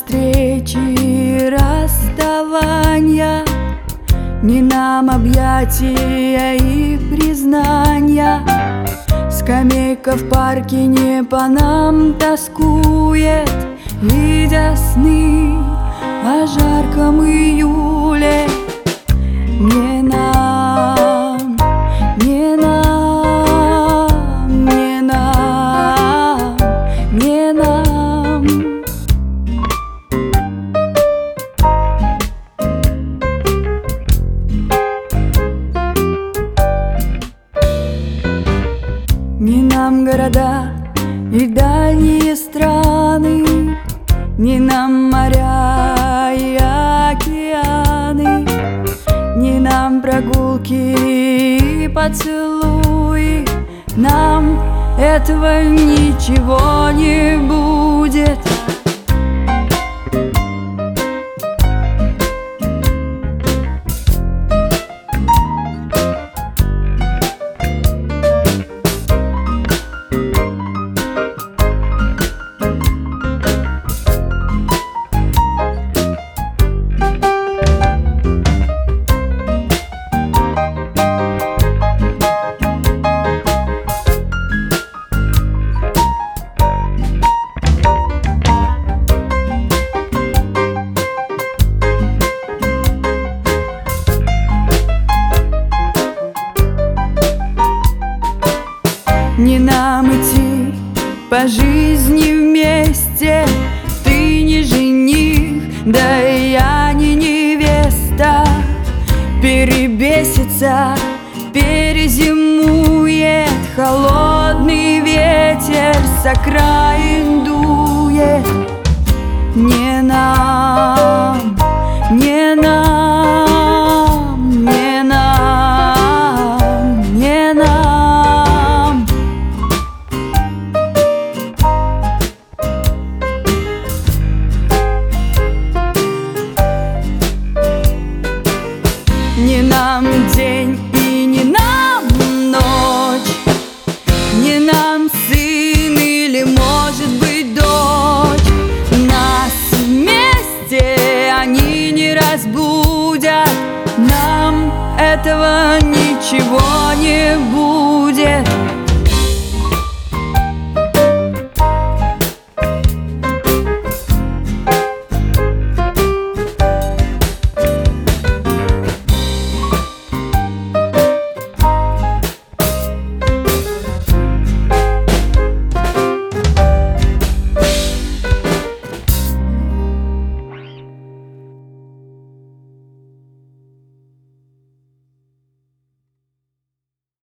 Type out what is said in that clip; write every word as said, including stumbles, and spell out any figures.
встречи и расставания, ни нам объятия и признания. Скамейка в парке не по нам тоскует, видя сны о жарком июле. Не нам, не нам, не нам, не нам. Не нам города и дальние страны, не нам моря и океаны, не нам прогулки и поцелуи. Нам этого ничего не будет. Не нам идти по жизни вместе, ты не жених, да и я не невеста. Перебесится, перезимует, холодный ветер с окраин дует. Не нам, не нам, не нам, не нам. Не нам день и не нам ночь, не нам сын или, может быть, дочь. Нас вместе они не разбудят, нам этого ничего не будет.